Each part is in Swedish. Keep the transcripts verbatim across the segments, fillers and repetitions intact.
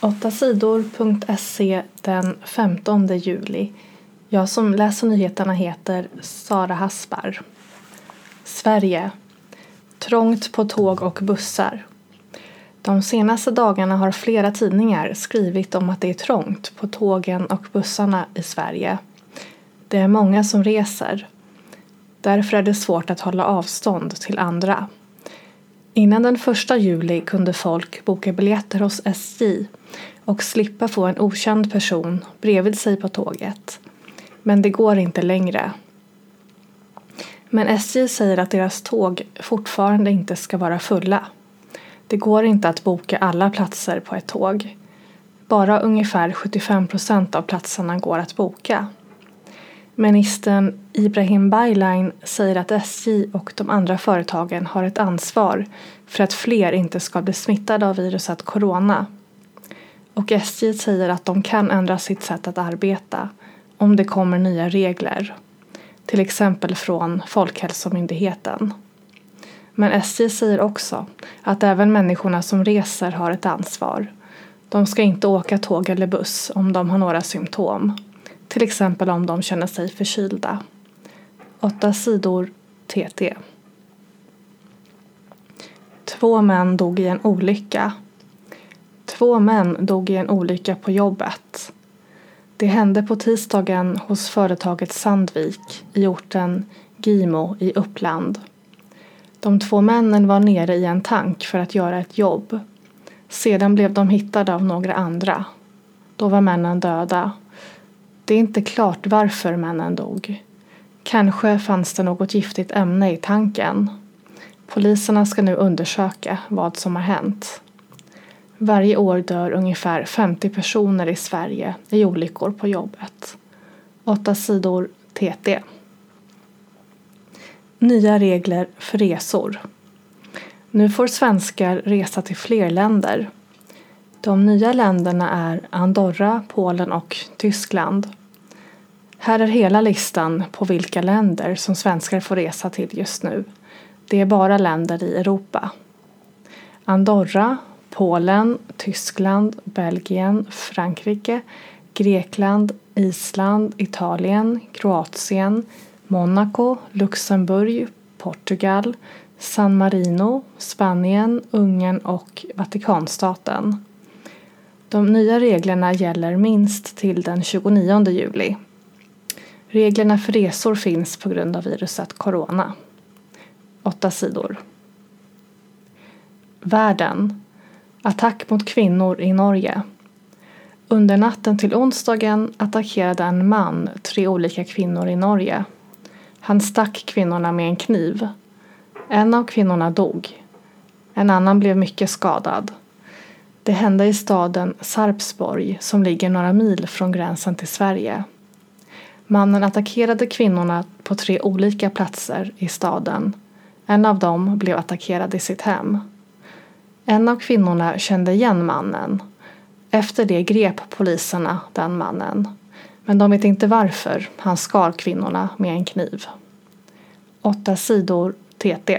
åtta sidor punkt se den femtonde juli. Jag som läser nyheterna heter Sara Haspar. Sverige. Trångt på tåg och bussar. De senaste dagarna har flera tidningar skrivit om att det är trångt på tågen och bussarna i Sverige. Det är många som reser. Därför är det svårt att hålla avstånd till andra. Innan den första juli kunde folk boka biljetter hos S J och slippa få en okänd person bredvid sig på tåget. Men det går inte längre. Men S J säger att deras tåg fortfarande inte ska vara fulla. Det går inte att boka alla platser på ett tåg. Bara ungefär sjuttiofem procent av platserna går att boka. Ministern Ibrahim Baylan säger att S J och de andra företagen har ett ansvar för att fler inte ska bli smittade av viruset corona. Och S J säger att de kan ändra sitt sätt att arbeta om det kommer nya regler. Till exempel från Folkhälsomyndigheten. Men S J säger också att även människorna som reser har ett ansvar. De ska inte åka tåg eller buss om de har några symptom. Till exempel om de känner sig förkylda. Åtta sidor T T. Två män dog i en olycka. Två män dog i en olycka på jobbet. Det hände på tisdagen hos företaget Sandvik i orten Gimo i Uppland. De två männen var nere i en tank för att göra ett jobb. Sedan blev de hittade av några andra. Då var männen döda. Det är inte klart varför männen dog. Kanske fanns det något giftigt ämne i tanken. Poliserna ska nu undersöka vad som har hänt. Varje år dör ungefär femtio personer i Sverige i olyckor på jobbet. Åtta sidor T T. Nya regler för resor. Nu får svenskar resa till fler länder. De nya länderna är Andorra, Polen och Tyskland. Här är hela listan på vilka länder som svenskar får resa till just nu. Det är bara länder i Europa. Andorra, Polen, Tyskland, Belgien, Frankrike, Grekland, Island, Italien, Kroatien, Monaco, Luxemburg, Portugal, San Marino, Spanien, Ungern och Vatikanstaten. De nya reglerna gäller minst till den tjugonionde juli. Reglerna för resor finns på grund av viruset corona. Åtta sidor. Världen. Attack mot kvinnor i Norge. Under natten till onsdagen attackerade en man tre olika kvinnor i Norge. Han stack kvinnorna med en kniv. En av kvinnorna dog. En annan blev mycket skadad. Det hände i staden Sarpsborg som ligger några mil från gränsen till Sverige. Mannen attackerade kvinnorna på tre olika platser i staden. En av dem blev attackerad i sitt hem. En av kvinnorna kände igen mannen. Efter det grep poliserna den mannen. Men de vet inte varför han skar kvinnorna med en kniv. Åtta sidor T T.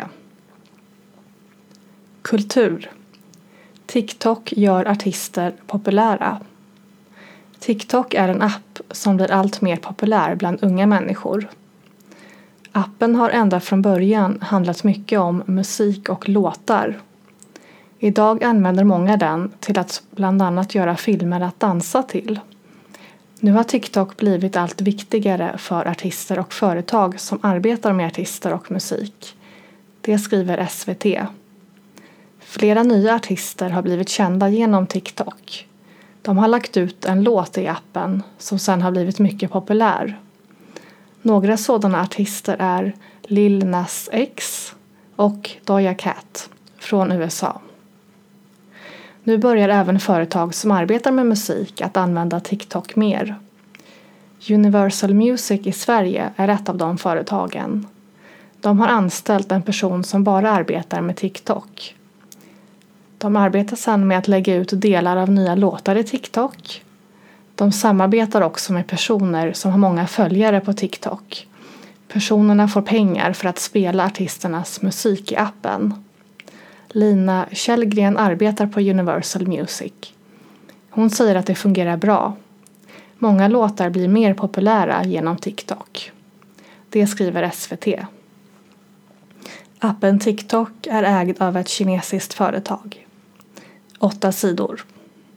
Kultur. TikTok gör artister populära. TikTok är en app som blir allt mer populär bland unga människor. Appen har ända från början handlat mycket om musik och låtar. Idag använder många den till att bland annat göra filmer att dansa till. Nu har TikTok blivit allt viktigare för artister och företag som arbetar med artister och musik. Det skriver S V T. Flera nya artister har blivit kända genom TikTok. De har lagt ut en låt i appen som sedan har blivit mycket populär. Några sådana artister är Lil Nas X och Doja Cat från U S A. Nu börjar även företag som arbetar med musik att använda TikTok mer. Universal Music i Sverige är ett av de företagen. De har anställt en person som bara arbetar med TikTok. De arbetar sedan med att lägga ut delar av nya låtar i TikTok. De samarbetar också med personer som har många följare på TikTok. Personerna får pengar för att spela artisternas musik i appen. Lina Källgren arbetar på Universal Music. Hon säger att det fungerar bra. Många låtar blir mer populära genom TikTok. Det skriver S V T. Appen TikTok är ägd av ett kinesiskt företag. Åtta sidor.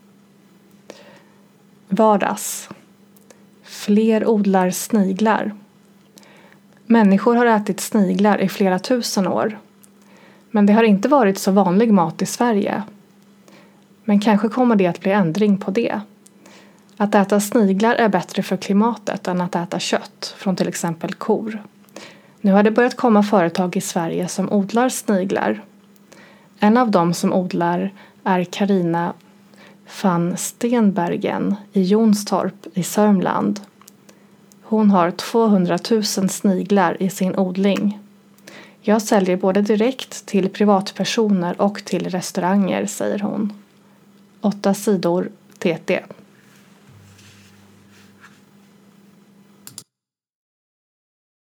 Vardags. Fler odlar sniglar. Människor har ätit sniglar i flera tusen år. Men det har inte varit så vanlig mat i Sverige. Men kanske kommer det att bli ändring på det. Att äta sniglar är bättre för klimatet än att äta kött från till exempel kor. Nu har det börjat komma företag i Sverige som odlar sniglar. En av dem som odlar är Carina van Stenbergen i Jonstorp i Sörmland. Hon har tvåhundratusen sniglar i sin odling. Jag säljer både direkt till privatpersoner och till restauranger, säger hon. Åtta sidor T T.